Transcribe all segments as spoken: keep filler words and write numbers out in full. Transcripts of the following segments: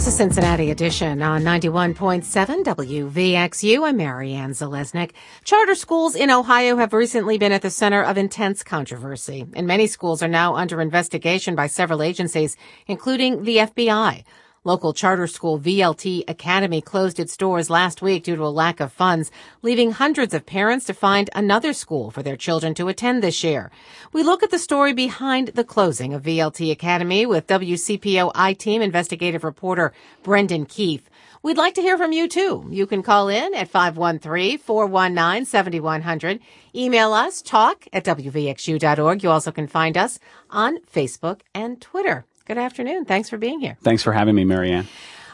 Here's a Cincinnati edition on ninety-one point seven W V X U. I'm Marianne Zalesnik. Charter schools in Ohio have recently been at the center of intense controversy, and many schools are now under investigation by several agencies, including the F B I. Local charter school V L T Academy closed its doors last week due to a lack of funds, leaving hundreds of parents to find another school for their children to attend this year. We look at the story behind the closing of V L T Academy with W C P O I-Team investigative reporter Brendan Keefe. We'd like to hear from you, too. You can call in at five one three, four one nine, seven one zero zero. Email us, talk at W V X U dot org. You also can find us on Facebook and Twitter. Good afternoon. Thanks for being here. Thanks for having me, Marianne.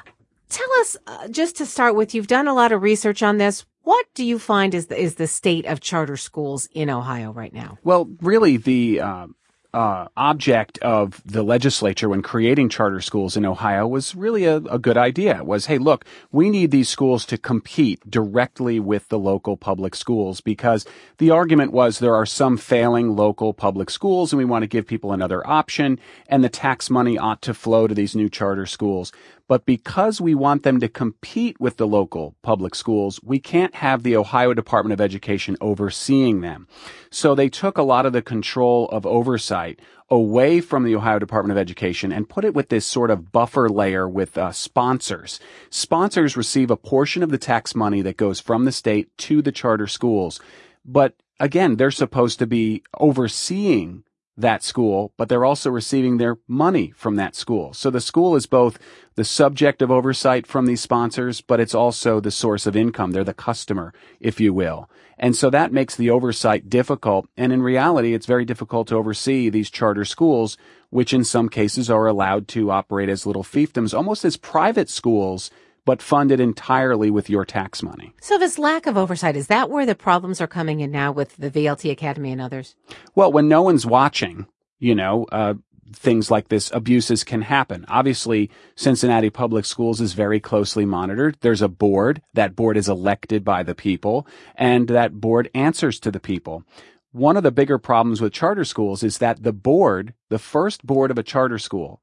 Tell us, uh, just to start with, you've done a lot of research on this. What do you find is the, is the state of charter schools in Ohio right now? Well, really, the uh, uh, object of the legislature when creating charter schools in Ohio was really a, a good idea. It was, hey, look, we need these schools to compete directly with the local public schools, because the argument was there are some failing local public schools and we want to give people another option, and the tax money ought to flow to these new charter schools. But because we want them to compete with the local public schools, we can't have the Ohio Department of Education overseeing them. So they took a lot of the control of oversight away from the Ohio Department of Education and put it with this sort of buffer layer with uh, sponsors. Sponsors receive a portion of the tax money that goes from the state to the charter schools. But again, they're supposed to be overseeing that school, but they're also receiving their money from that school. So the school is both the subject of oversight from these sponsors, but it's also the source of income. They're the customer, if you will. And so that makes the oversight difficult. And in reality, it's very difficult to oversee these charter schools, which in some cases are allowed to operate as little fiefdoms, almost as private schools, but funded entirely with your tax money. So this lack of oversight, is that where the problems are coming in now with the V L T Academy and others? Well, when no one's watching, you know, uh, things like this, abuses can happen. Obviously, Cincinnati Public Schools is very closely monitored. There's a board. That board is elected by the people, and that board answers to the people. One of the bigger problems with charter schools is that the board, the first board of a charter school,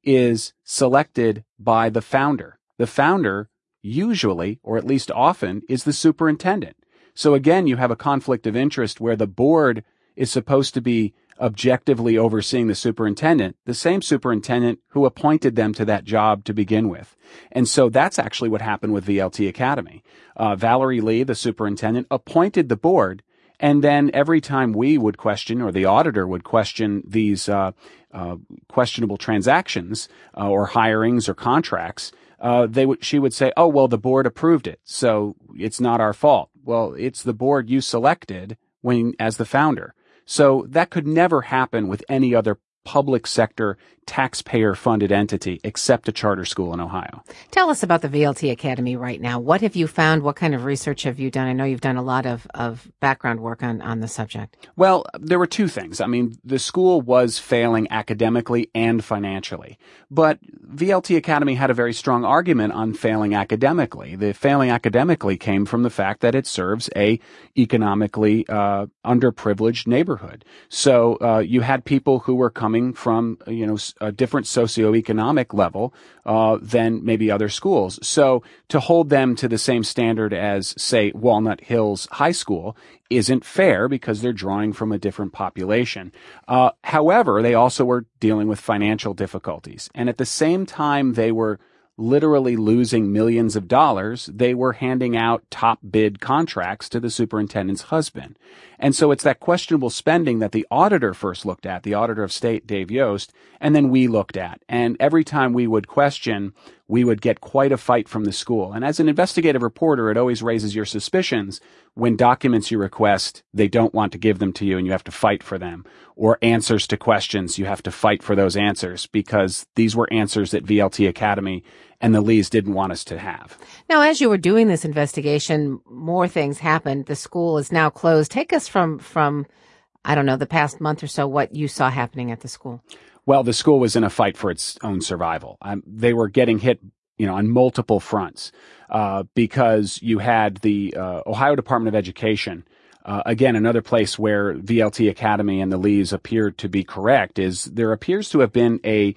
is selected by the founder. The founder usually, or at least often, is the superintendent. So again, you have a conflict of interest where the board is supposed to be objectively overseeing the superintendent, the same superintendent who appointed them to that job to begin with. And so that's actually what happened with V L T Academy. Uh, Valerie Lee, the superintendent, appointed the board, and then every time we would question, or the auditor would question these uh, uh, questionable transactions uh, or hirings or contracts, Uh, they would, she would say, oh, well, the board approved it, so it's not our fault. Well, it's the board you selected when, as the founder. So that could never happen with any other public sector taxpayer-funded entity except a charter school in Ohio. Tell us about the V L T Academy right now. What have you found? What kind of research have you done? I know you've done a lot of, of background work on, on the subject. Well, there were two things. I mean, the school was failing academically and financially, but V L T Academy had a very strong argument on failing academically. The failing academically came from the fact that it serves a economically uh, underprivileged neighborhood. So uh, you had people who were coming from, you know, a different socioeconomic level uh, than maybe other schools. So to hold them to the same standard as, say, Walnut Hills High School isn't fair because they're drawing from a different population. Uh, however, they also were dealing with financial difficulties. And at the same time they were literally losing millions of dollars, they were handing out top bid contracts to the superintendent's husband. And so it's that questionable spending that the auditor first looked at, the auditor of state, Dave Yost, and then we looked at. And every time we would question, we would get quite a fight from the school. And as an investigative reporter, it always raises your suspicions when documents you request, they don't want to give them to you and you have to fight for them. Or answers to questions, you have to fight for those answers because these were answers that V L T Academy and the Lees didn't want us to have. Now, as you were doing this investigation, more things happened. The school is now closed. Take us from, from, I don't know, the past month or so, what you saw happening at the school. Well, the school was in a fight for its own survival. Um, they were getting hit, you know, on multiple fronts, uh, because you had the uh, Ohio Department of Education. Uh, again, another place where V L T Academy and the Lees appeared to be correct is there appears to have been a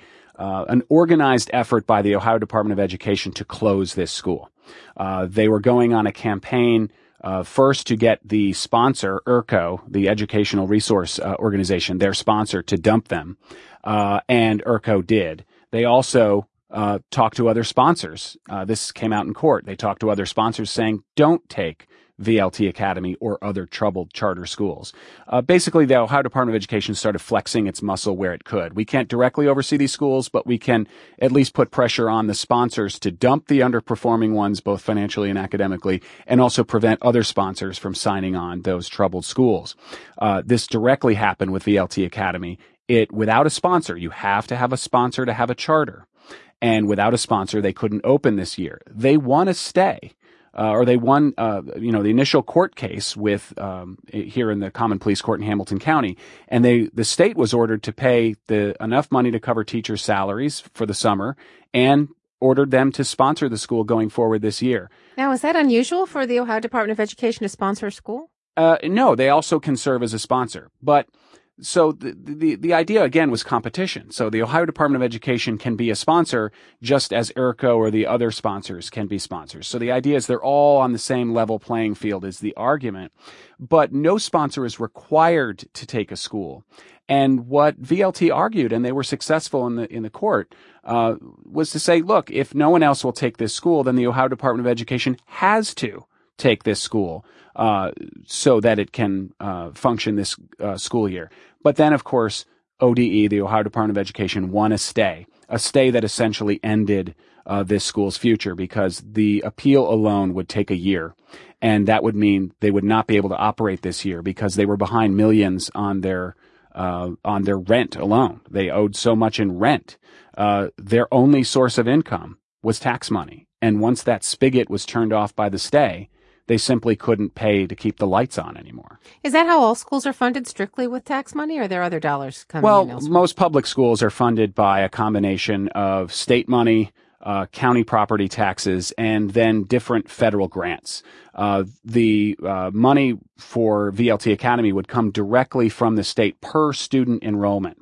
uh, an organized effort by the Ohio Department of Education to close this school. Uh, they were going on a campaign uh, first to get the sponsor, E R C O, the Educational Resource uh, Organization, their sponsor, to dump them, uh, and E R C O did. They also uh, talked to other sponsors. Uh, this came out in court. They talked to other sponsors saying, don't take V L T Academy or other troubled charter schools. Uh, basically, the Ohio Department of Education started flexing its muscle where it could. We can't directly oversee these schools, but we can at least put pressure on the sponsors to dump the underperforming ones, both financially and academically, and also prevent other sponsors from signing on those troubled schools. Uh, this directly happened with V L T Academy. It, without a sponsor, you have to have a sponsor to have a charter. And without a sponsor, they couldn't open this year. They want to stay. Uh, or they won, uh, you know, the initial court case with um, here in the Common Pleas Court in Hamilton County, and they the state was ordered to pay the enough money to cover teachers' salaries for the summer, and ordered them to sponsor the school going forward this year. Now, is that unusual for the Ohio Department of Education to sponsor a school? Uh, no, they also can serve as a sponsor, but. So the, the the idea again was competition. So the Ohio Department of Education can be a sponsor just as E R C O or the other sponsors can be sponsors. So the idea is they're all on the same level playing field is the argument. But no sponsor is required to take a school. And what V L T argued, and they were successful in the in the court, uh, was to say, look, if no one else will take this school, then the Ohio Department of Education has to take this school. Uh, so that it can uh, function this uh, school year. But then, of course, O D E, the Ohio Department of Education, won a stay, a stay that essentially ended uh, this school's future because the appeal alone would take a year. And that would mean they would not be able to operate this year because they were behind millions on their uh, on their rent alone. They owed so much in rent. Uh, their only source of income was tax money. And once that spigot was turned off by the stay, they simply couldn't pay to keep the lights on anymore. Is that how all schools are funded, strictly with tax money, or are there other dollars coming well, in elsewhere? Well, most public schools are funded by a combination of state money, uh, county property taxes, and then different federal grants. Uh, the uh, money for V L T Academy would come directly from the state per student enrollment.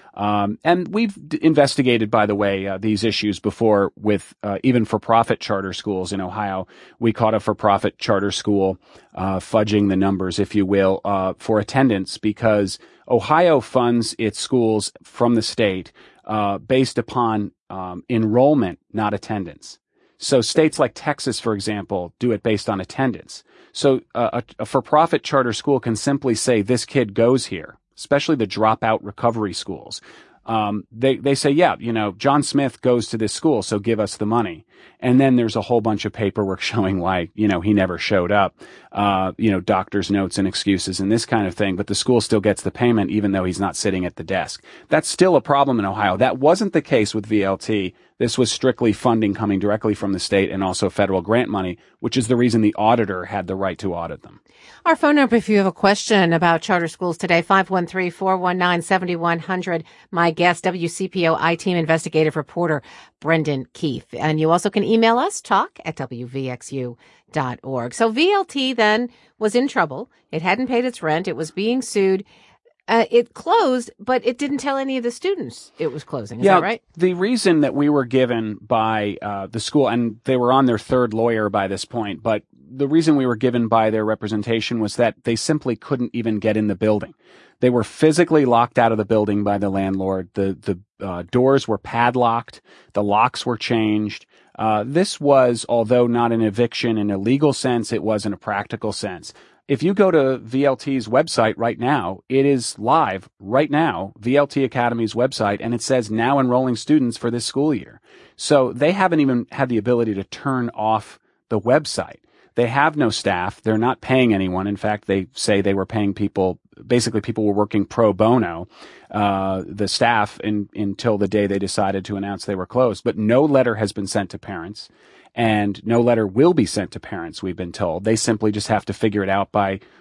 Um, and we've d- investigated, by the way, uh, these issues before with uh, even for-profit charter schools in Ohio. We caught a for-profit charter school uh, fudging the numbers, if you will, uh, for attendance because Ohio funds its schools from the state uh, based upon um, enrollment, not attendance. So states like Texas, for example, do it based on attendance. So uh, a, a for-profit charter school can simply say, this kid goes here. Especially the dropout recovery schools. Um, they, they say, yeah, you know, John Smith goes to this school, so give us the money. And then there's a whole bunch of paperwork showing why, you know, he never showed up, uh, you know, doctor's notes and excuses and this kind of thing. But the school still gets the payment even though he's not sitting at the desk. That's still a problem in Ohio. That wasn't the case with V L T. This was strictly funding coming directly from the state and also federal grant money, which is the reason the auditor had the right to audit them. Our phone number, if you have a question about charter schools today, five one three, four one nine, seven one zero zero. My guest, W C P O I-Team investigative reporter, Brendan Keefe. And you also can email us, talk at W V X U dot org. So V L T then was in trouble. It hadn't paid its rent. It was being sued. Uh, it closed, but it didn't tell any of the students it was closing. Is yeah, that right? The reason that we were given by uh, the school, and they were on their third lawyer by this point, but the reason we were given by their representation was that they simply couldn't even get in the building. They were physically locked out of the building by the landlord. The the uh, doors were padlocked. The locks were changed. Uh, this was, although not an eviction in a legal sense, it was in a practical sense. If you go to V L T's website right now, it is live right now, V L T Academy's website, and it says now enrolling students for this school year. So they haven't even had the ability to turn off the website. They have no staff. They're not paying anyone. In fact, they say they were paying people, basically people were working pro bono, uh, the staff in, until the day they decided to announce they were closed. But no letter has been sent to parents. And no letter will be sent to parents, we've been told. They simply just have to figure it out by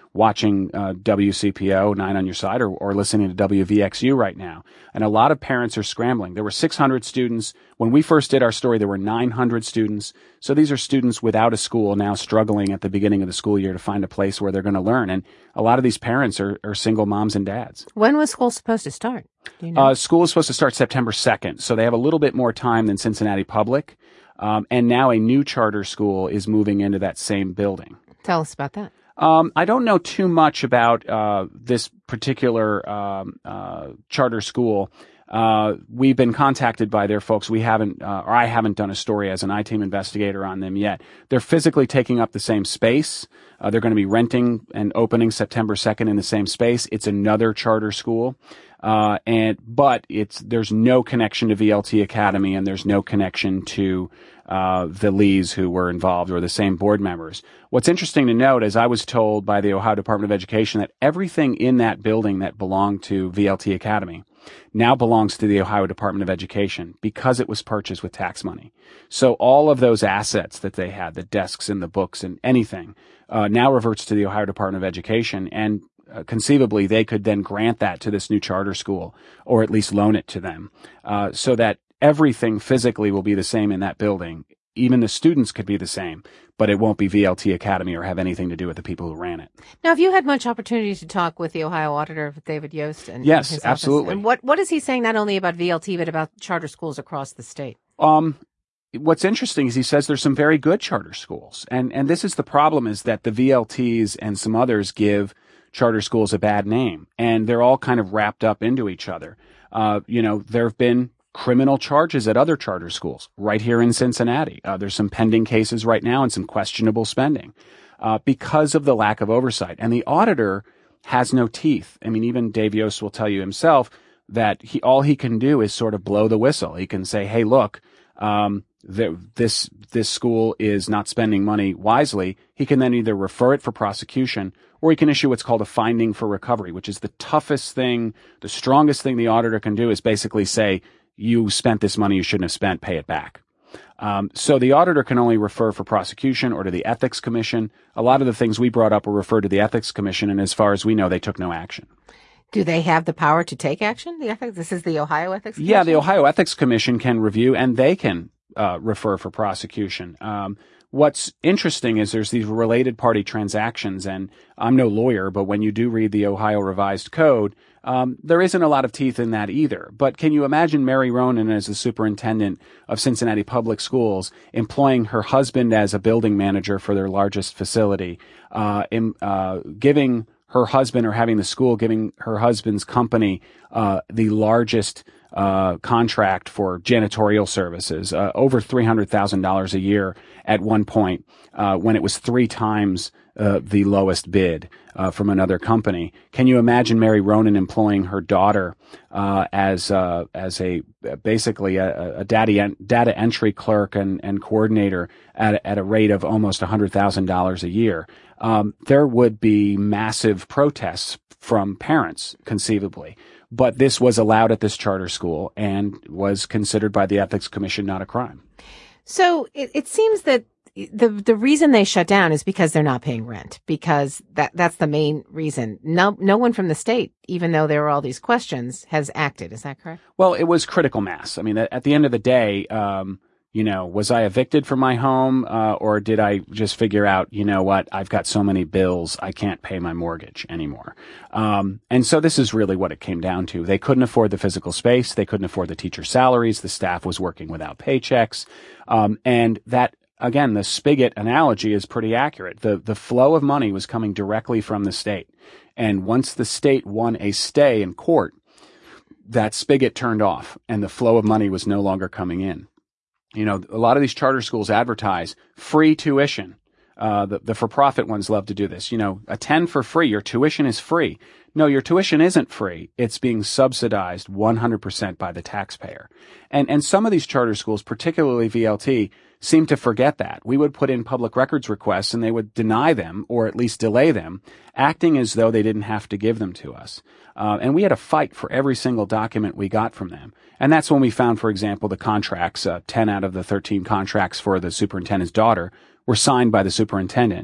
watching uh, W C P O, nine on Your Side, or, or listening to W V X U right now. And a lot of parents are scrambling. There were six hundred students. When we first did our story, there were nine hundred students. So these are students without a school now struggling at the beginning of the school year to find a place where they're going to learn. And a lot of these parents are, are single moms and dads. When was school supposed to start? Do you know? Uh, school is supposed to start September second. So they have a little bit more time than Cincinnati Public. Um, and now a new charter school is moving into that same building. Tell us about that. Um, I don't know too much about uh, this particular um, uh, charter school. Uh, we've been contacted by their folks. We haven't, uh, or I haven't done a story as an I-Team investigator on them yet. They're physically taking up the same space. Uh, they're going to be renting and opening September second in the same space. It's another charter school. Uh, and, but it's, there's no connection to V L T Academy, and there's no connection to, uh, the Lees who were involved, or the same board members. What's interesting to note is I was told by the Ohio Department of Education that everything in that building that belonged to V L T Academy now belongs to the Ohio Department of Education because it was purchased with tax money. So all of those assets that they had, the desks and the books and anything, uh, now reverts to the Ohio Department of Education. And Uh, conceivably, they could then grant that to this new charter school, or at least loan it to them, uh, so that everything physically will be the same in that building. Even the students could be the same, but it won't be V L T Academy or have anything to do with the people who ran it. Now, have you had much opportunity to talk with the Ohio auditor, David Yost? And yes, his absolutely. And what, what is he saying not only about V L T, but about charter schools across the state? Um, What's interesting is he says there's some very good charter schools. And, and this is the problem, is that the V L Ts and some others give charter schools a bad name, and they're all kind of wrapped up into each other. Uh, you know, there have been criminal charges at other charter schools right here in Cincinnati. Uh, there's some pending cases right now and some questionable spending, uh, because of the lack of oversight. And the auditor has no teeth. I mean, even Dave Yost will tell you himself that he, all he can do is sort of blow the whistle. He can say, hey, look, um, the, this, this school is not spending money wisely. He can then either refer it for prosecution, or he can issue what's called a finding for recovery, which is the toughest thing, the strongest thing the auditor can do, is basically say, you spent this money you shouldn't have spent, pay it back. Um, so the auditor can only refer for prosecution or to the Ethics Commission. A lot of the things we brought up were referred to the Ethics Commission, and as far as we know, they took no action. Do they have the power to take action? The ethics? This is the Ohio Ethics Commission? Yeah, the Ohio Ethics Commission can review, and they can uh, refer for prosecution. Um, What's interesting is there's these related party transactions, and I'm no lawyer, but when you do read the Ohio Revised Code, um, there isn't a lot of teeth in that either. But can you imagine Mary Ronan as the superintendent of Cincinnati Public Schools employing her husband as a building manager for their largest facility, uh, in, uh, giving her husband, or having the school giving her husband's company uh, the largest uh contract for janitorial services, uh, over three hundred thousand dollars a year at one point, uh, when it was three times uh, the lowest bid uh, from another company. Can you imagine Mary Ronan employing her daughter uh, as uh, as a basically a, a data data entry clerk and, and coordinator at at a rate of almost one hundred thousand dollars a year? Um, there would be massive protests from parents, conceivably. But this was allowed at this charter school and was considered by the Ethics Commission not a crime. So it, it seems that the the reason they shut down is because they're not paying rent, because that that's the main reason. No no one from the state, even though there were all these questions, has acted. Is that correct? Well, it was critical mass. I mean, at the end of the day, um, you know, was I evicted from my home, uh, or did I just figure out, you know what, I've got so many bills, I can't pay my mortgage anymore. Um, and so this is really what it came down to. They couldn't afford the physical space. They couldn't afford the teacher salaries. The staff was working without paychecks. Um, and that, again, the spigot analogy is pretty accurate. The, the flow of money was coming directly from the state. And once the state won a stay in court, that spigot turned off and the flow of money was no longer coming in. You know, a lot of these charter schools advertise free tuition. Uh, the, the for-profit ones love to do this. You know, attend for free. Your tuition is free. No, your tuition isn't free. It's being subsidized one hundred percent by the taxpayer. And, and some of these charter schools, particularly V L T, seem to forget that. We would put in public records requests and they would deny them, or at least delay them, acting as though they didn't have to give them to us. Uh, and we had a fight for every single document we got from them. And that's when we found, for example, the contracts, uh, ten out of the thirteen contracts for the superintendent's daughter were signed by the superintendent.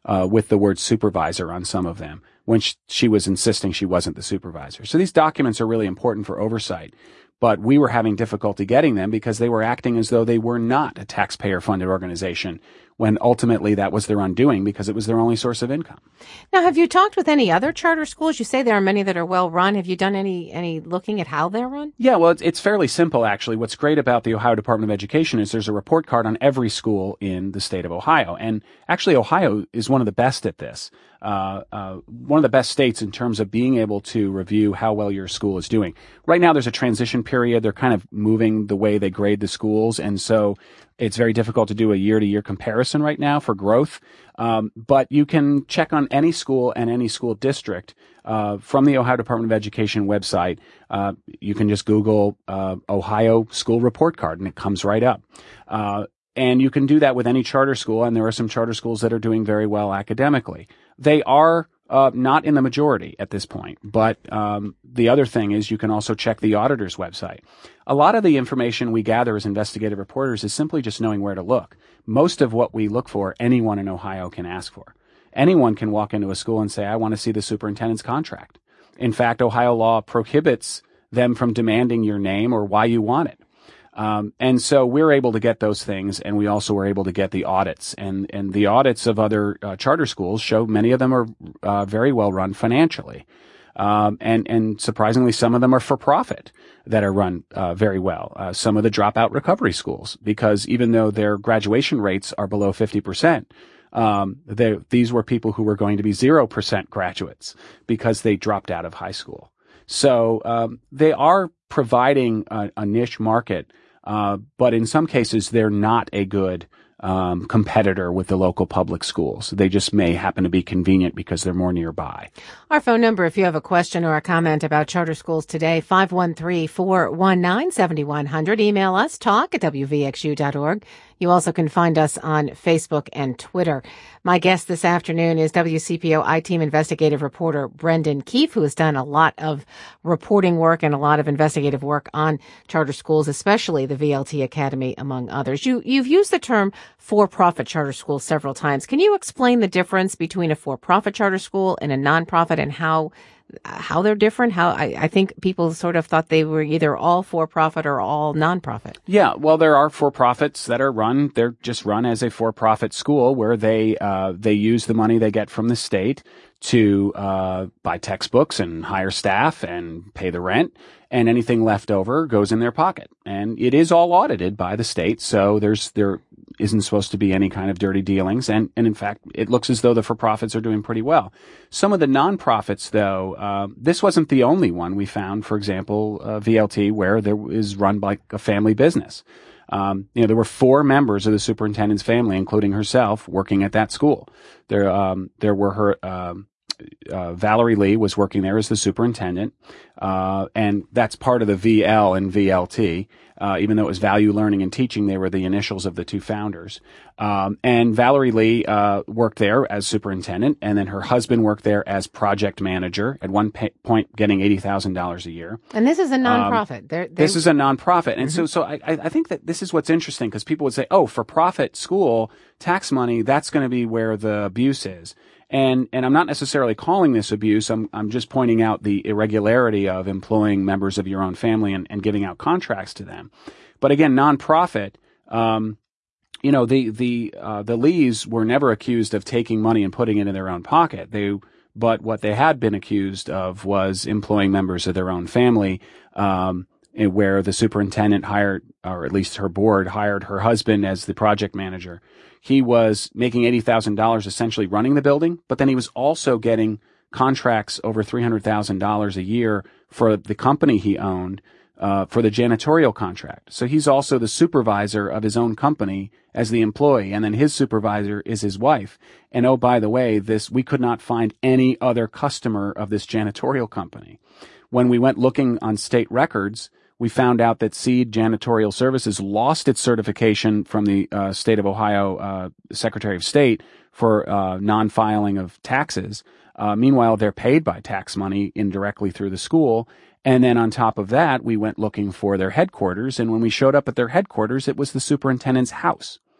uh, with the word supervisor on some of them when sh- she was insisting she wasn't the supervisor. So these documents are really important for oversight. But we were having difficulty getting them because they were acting as though they were not a taxpayer-funded organization, when ultimately that was their undoing because it was their only source of income. Now, have you talked with any other charter schools? You say there are many that are well run. Have you done any any looking at how they're run? Yeah, well, it's, it's fairly simple, actually. What's great about the Ohio Department of Education is there's a report card on every school in the state of Ohio. And actually, Ohio is one of the best at this. Uh, uh, one of the best states in terms of being able to review how well your school is doing. Right now, there's a transition period. They're kind of moving the way they grade the schools. And so it's very difficult to do a year-to-year comparison right now for growth. Um, but you can check on any school and any school district uh, from the Ohio Department of Education website. Uh, you can just Google uh, Ohio School Report Card, and it comes right up. Uh, and you can do that with any charter school, and there are some charter schools that are doing very well academically. They are uh, not in the majority at this point, but um, the other thing is you can also check the auditor's website. A lot of the information we gather as investigative reporters is simply just knowing where to look. Most of what we look for, anyone in Ohio can ask for. Anyone can walk into a school and say, I want to see the superintendent's contract. In fact, Ohio law prohibits them from demanding your name or why you want it. Um, and so we're able to get those things, and we also were able to get the audits. And, and the audits of other uh, charter schools show many of them are uh, very well run financially. Um, and, and surprisingly, some of them are for profit that are run uh, very well. Uh, some of the dropout recovery schools, because even though their graduation rates are below fifty percent, um, they, these were people who were going to be zero percent graduates because they dropped out of high school. So um, they are providing a, a niche market, uh, but in some cases, they're not a good Um, competitor with the local public schools. They just may happen to be convenient because they're more nearby. Our phone number, if you have a question or a comment about charter schools today, five one three, four one nine, seven one zero zero. Email us, talk at w v x u dot org. You also can find us on Facebook and Twitter. My guest this afternoon is W C P O I-Team investigative reporter Brendan Keefe, who has done a lot of reporting work and a lot of investigative work on charter schools, especially the V L T Academy, among others. You, you've used the term for-profit charter school several times. Can you explain the difference between a for-profit charter school and a nonprofit and how how they're different? How I, I think people sort of thought they were either all for-profit or all nonprofit. Yeah, well, there are for-profits that are run. They're just run as a for-profit school where they uh, they use the money they get from the state to uh, buy textbooks and hire staff and pay the rent, and anything left over goes in their pocket. And it is all audited by the state, so there's there isn't supposed to be any kind of dirty dealings. And, and in fact, it looks as though the for-profits are doing pretty well. Some of the nonprofits, though, uh, this wasn't the only one we found. For example, uh, V L T, where there is run like a family business. Um, you know, there were four members of the superintendent's family, including herself, working at that school. There, um, there were her. Um, Uh, Valerie Lee was working there as the superintendent, uh, and that's part of the V L and V L T. Uh, even though it was Value Learning and Teaching, they were the initials of the two founders. Um, and Valerie Lee uh, worked there as superintendent, and then her husband worked there as project manager. At one pa- point, getting eighty thousand dollars a year. And this is a nonprofit. Um, they're, they're... This is a nonprofit, and mm-hmm. so so I, I think that this is what's interesting because people would say, "Oh, for profit school tax money, that's going to be where the abuse is." And, and I'm not necessarily calling this abuse. I'm, I'm just pointing out the irregularity of employing members of your own family and, and giving out contracts to them. But again, nonprofit, um, you know, the, the, uh, the Lees were never accused of taking money and putting it in their own pocket. They, but what they had been accused of was employing members of their own family, um, where the superintendent hired, or at least her board hired her husband as the project manager. He was making eighty thousand dollars essentially running the building, but then he was also getting contracts over three hundred thousand dollars a year for the company he owned, uh, for the janitorial contract. So he's also the supervisor of his own company as the employee, and then his supervisor is his wife. And oh, by the way, this, we could not find any other customer of this janitorial company. When we went looking on state records, we found out that Seed Janitorial Services lost its certification from the uh, state of Ohio uh, Secretary of State for uh, non-filing of taxes. Uh, meanwhile, they're paid by tax money indirectly through the school. And then on top of that, we went looking for their headquarters. And when we showed up at their headquarters, it was the superintendent's house.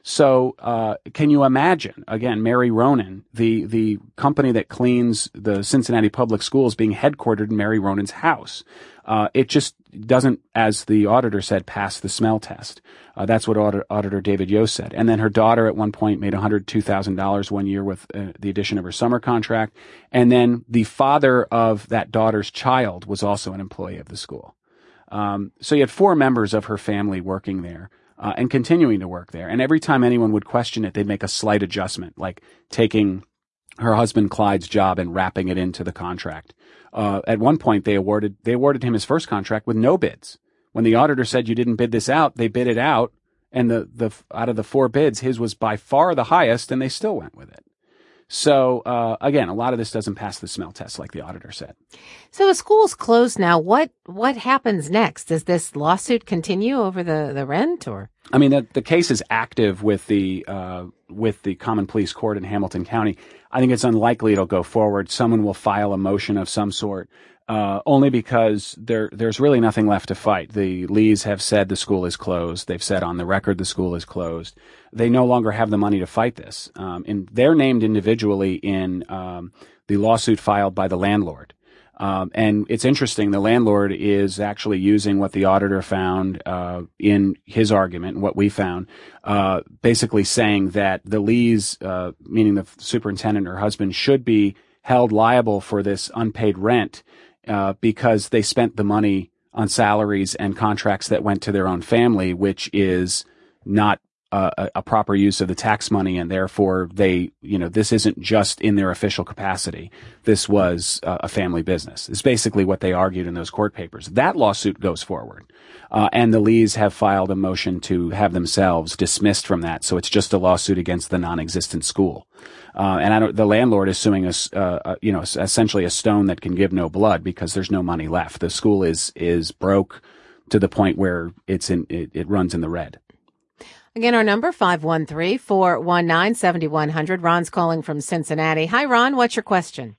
So, uh, can you imagine, again, Mary Ronan, the, the company that cleans the Cincinnati public schools being headquartered in Mary Ronan's house? Uh, it just doesn't, as the auditor said, pass the smell test. Uh, that's what Audit- Auditor David Yost said. And then her daughter at one point made one hundred two thousand dollars one year with uh, the addition of her summer contract. And then the father of that daughter's child was also an employee of the school. Um, so you had four members of her family working there. Uh, and continuing to work there. And every time anyone would question it, they'd make a slight adjustment, like taking her husband Clyde's job and wrapping it into the contract. Uh, at one point, they awarded they awarded him his first contract with no bids. When the auditor said you didn't bid this out, they bid it out, and the the out of the four bids, his was by far the highest, and they still went with it. So, uh, again, a lot of this doesn't pass the smell test, like the auditor said. So the school's closed now. What what happens next? Does this lawsuit continue over the, the rent, or? I mean, the, the case is active with the uh, with the Common Pleas Court in Hamilton County. I think it's unlikely it'll go forward. Someone will file a motion of some sort, uh, only because there there's really nothing left to fight. The Lees have said the school is closed. They've said on the record the school is closed. They no longer have the money to fight this. Um, and they're named individually in um, the lawsuit filed by the landlord. Um, and it's interesting, the landlord is actually using what the auditor found uh, in his argument, and what we found, uh, basically saying that the Lees, uh, meaning the superintendent or husband, should be held liable for this unpaid rent uh, because they spent the money on salaries and contracts that went to their own family, which is not Uh, a, a proper use of the tax money, and therefore they, you know, this isn't just in their official capacity. This was uh, a family business. It's basically what they argued in those court papers. That lawsuit goes forward, uh, and the Lees have filed a motion to have themselves dismissed from that. So it's just a lawsuit against the non-existent school. Uh, and I don't, the landlord is suing us, uh, uh, you know, essentially a stone that can give no blood because there's no money left. The school is is broke to the point where it's in it, it runs in the red. Again, our number, five one three, four one nine, seven one zero zero. Ron's calling from Cincinnati. Hi, Ron. What's your question?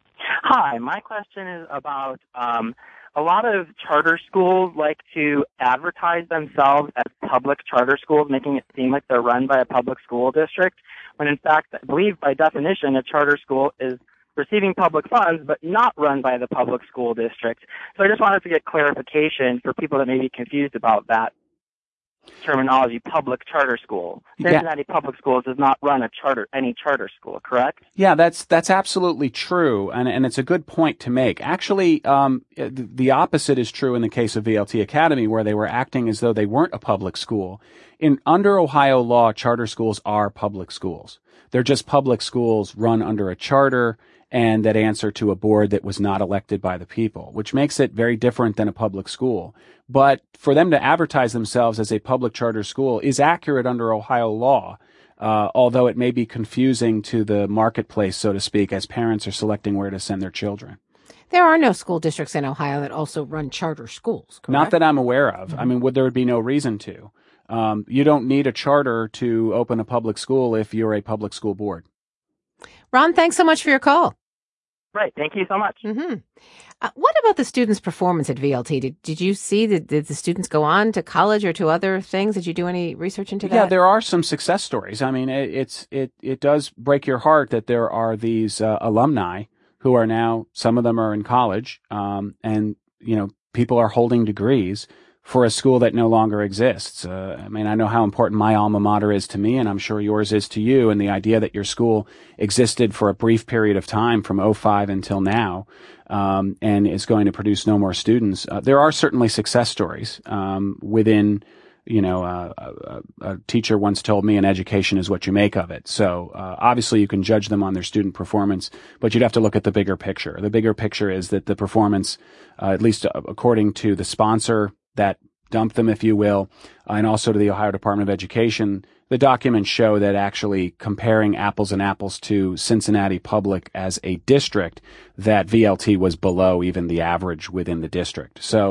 Hi. My question is about um, a lot of charter schools like to advertise themselves as public charter schools, making it seem like they're run by a public school district, when in fact, I believe by definition, a charter school is receiving public funds but not run by the public school district. So I just wanted to get clarification for people that may be confused about that terminology, public charter school. Cincinnati yeah. Public Schools does not run a charter, any charter school, correct? Yeah, that's that's absolutely true, and and it's a good point to make. Actually, um, the opposite is true in the case of V L T Academy, where they were acting as though they weren't a public school. In under Ohio law, charter schools are public schools. They're just public schools run under a charter and that answer to a board that was not elected by the people, which makes it very different than a public school. But for them to advertise themselves as a public charter school is accurate under Ohio law, uh, although it may be confusing to the marketplace, so to speak, as parents are selecting where to send their children. There are no school districts in Ohio that also run charter schools, correct? Not that I'm aware of. Mm-hmm. I mean, would there would be no reason to. Um, you don't need a charter to open a public school if you're a public school board. Ron, thanks so much for your call. Right. Thank you so much. Mm-hmm. Uh, what about the students' performance at V L T? Did, did you see that did the students go on to college or to other things? Did you do any research into that? Yeah, there are some success stories. I mean, it, it's it it does break your heart that there are these uh, alumni who are now, some of them are in college, um, and you know, people are holding degrees for a school that no longer exists. Uh, I mean, I know how important my alma mater is to me, and I'm sure yours is to you. And the idea that your school existed for a brief period of time from oh five until now, um, and is going to produce no more students. Uh, there are certainly success stories um, within, you know, uh, a, a teacher once told me, an education is what you make of it. So uh, obviously you can judge them on their student performance, but you'd have to look at the bigger picture. The bigger picture is that the performance, uh, at least according to the sponsor that dumped them, if you will, uh, and also to the Ohio Department of Education, the documents show that actually comparing apples and apples to Cincinnati Public as a district, that V L T was below even the average within the district. So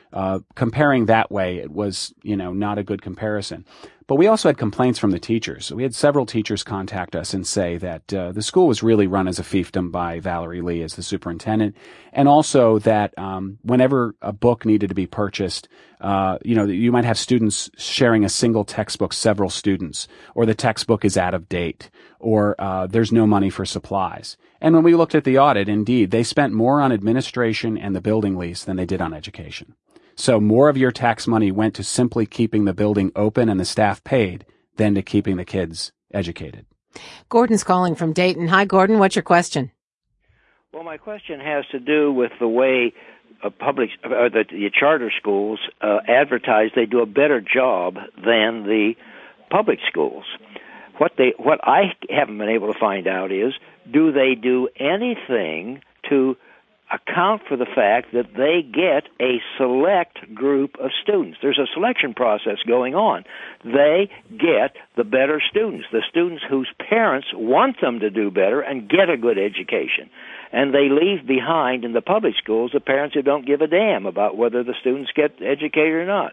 uh, comparing that way, it was, you know, not a good comparison. But we also had complaints from the teachers. We had several teachers contact us and say that uh, the school was really run as a fiefdom by Valerie Lee as the superintendent, and also that um, whenever a book needed to be purchased, uh, you know, you might have students sharing a single textbook, several students, or the textbook is out of date, or uh, there's no money for supplies. And when we looked at the audit, indeed, they spent more on administration and the building lease than they did on education. So more of your tax money went to simply keeping the building open and the staff paid than to keeping the kids educated. Gordon's calling from Dayton. Hi, Gordon. What's your question? Well, my question has to do with the way uh, public, uh, the, the charter schools uh, advertise they do a better job than the public schools. What they, what I haven't been able to find out is, do they do anything to account for the fact that they get a select group of students? There's a selection process going on. They get the better students, the students whose parents want them to do better and get a good education. And they leave behind in the public schools the parents who don't give a damn about whether the students get educated or not.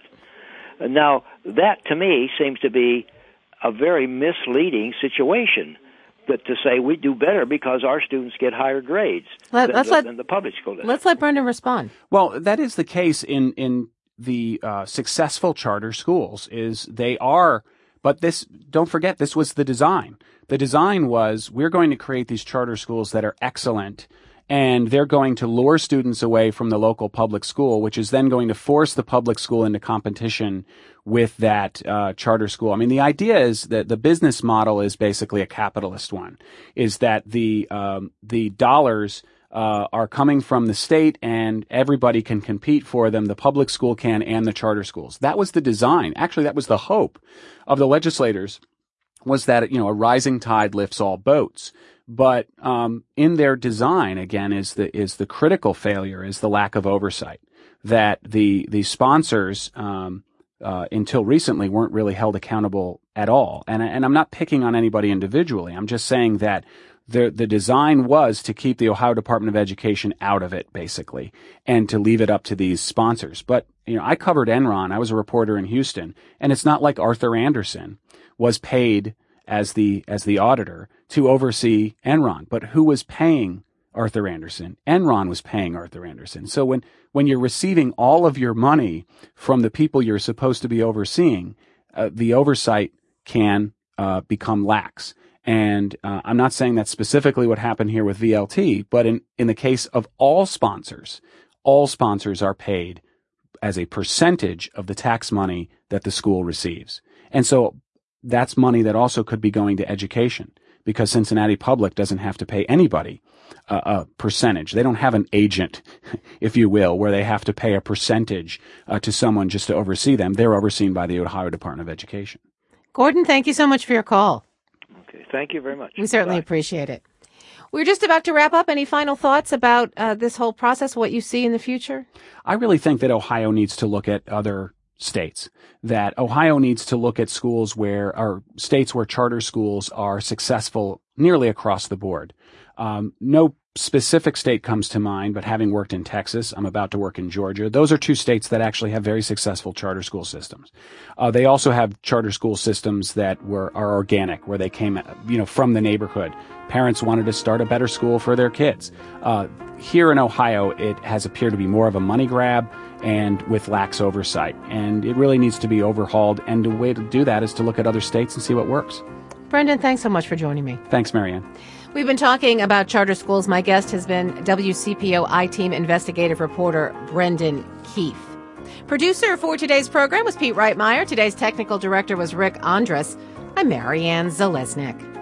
Now, that to me seems to be a very misleading situation. That to say we do better because our students get higher grades let, than, let's the, let, than the public school does. Let's let Brendan respond. Well, that is the case in in the uh, successful charter schools. Is they are, but this don't forget this was the design. The design was we're going to create these charter schools that are excellent, and they're going to lure students away from the local public school, which is then going to force the public school into competition with that uh, charter school. I mean, the idea is that the business model is basically a capitalist one, is that the um, the dollars uh, are coming from the state and everybody can compete for them. The public school can and the charter schools. That was the design. Actually, that was the hope of the legislators, was that, you know, a rising tide lifts all boats. But um, in their design, again, is the is the critical failure, is the lack of oversight. That the the sponsors, um, uh, until recently, weren't really held accountable at all. And and I'm not picking on anybody individually. I'm just saying that the the design was to keep the Ohio Department of Education out of it, basically, and to leave it up to these sponsors. But you know, I covered Enron. I was a reporter in Houston, and it's not like Arthur Andersen was paid as the as the auditor to oversee Enron. But who was paying Arthur Andersen? Enron was paying Arthur Andersen. So when, when you're receiving all of your money from the people you're supposed to be overseeing, uh, the oversight can uh, become lax. And uh, I'm not saying that's specifically what happened here with V L T, but in, in the case of all sponsors, all sponsors are paid as a percentage of the tax money that the school receives. And so that's money that also could be going to education, because Cincinnati Public doesn't have to pay anybody a, a percentage. They don't have an agent, if you will, where they have to pay a percentage uh, to someone just to oversee them. They're overseen by the Ohio Department of Education. Gordon, thank you so much for your call. Okay, thank you very much. We certainly Bye. appreciate it. We're just about to wrap up. Any final thoughts about uh, this whole process, what you see in the future? I really think that Ohio needs to look at other states, that Ohio needs to look at schools where, or states where charter schools are successful nearly across the board. Um, no specific state comes to mind, but having worked in Texas, I'm about to work in Georgia. Those are two states that actually have very successful charter school systems. Uh, they also have charter school systems that were are organic, where they came, you know, from the neighborhood. Parents wanted to start a better school for their kids. Uh, here in Ohio, it has appeared to be more of a money grab and with lax oversight. And it really needs to be overhauled. And the way to do that is to look at other states and see what works. Brendan, thanks so much for joining me. Thanks, Marianne. We've been talking about charter schools. My guest has been W C P O I-Team investigative reporter Brendan Keefe. Producer for today's program was Pete Reitmeyer. Today's technical director was Rick Andrus. I'm Marianne Zalesnik.